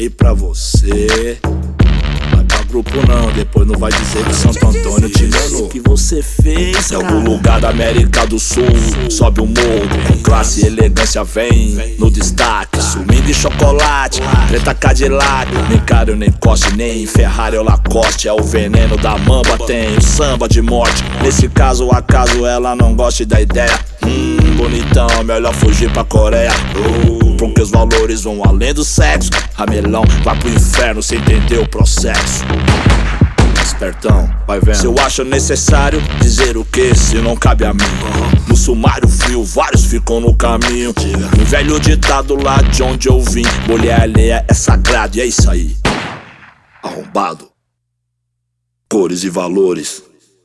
falei pra você. Vai pra grupo não, depois não vai dizer que Santo Antônio te enganou. O que você fez, em algum lugar da América do Sul, sobe o morro, com classe e elegância vem no destaque. Sumindo de chocolate, preta Cadillac, nem Cario, nem Coste, nem Ferrari ou Lacoste. É o veneno da mamba, tem o samba de morte. Nesse caso, acaso ela não goste da ideia. Bonitão, melhor fugir pra Coreia. Porque os valores vão além do sexo. Ramelão vai pro inferno sem entender o processo. Espertão, vai vendo. Se eu acho necessário dizer o que, se não cabe a mim. No sumário frio, vários ficam no caminho. Um velho ditado lá de onde eu vim: mulher alheia é sagrado, e é isso aí. Arrombado. Cores e valores.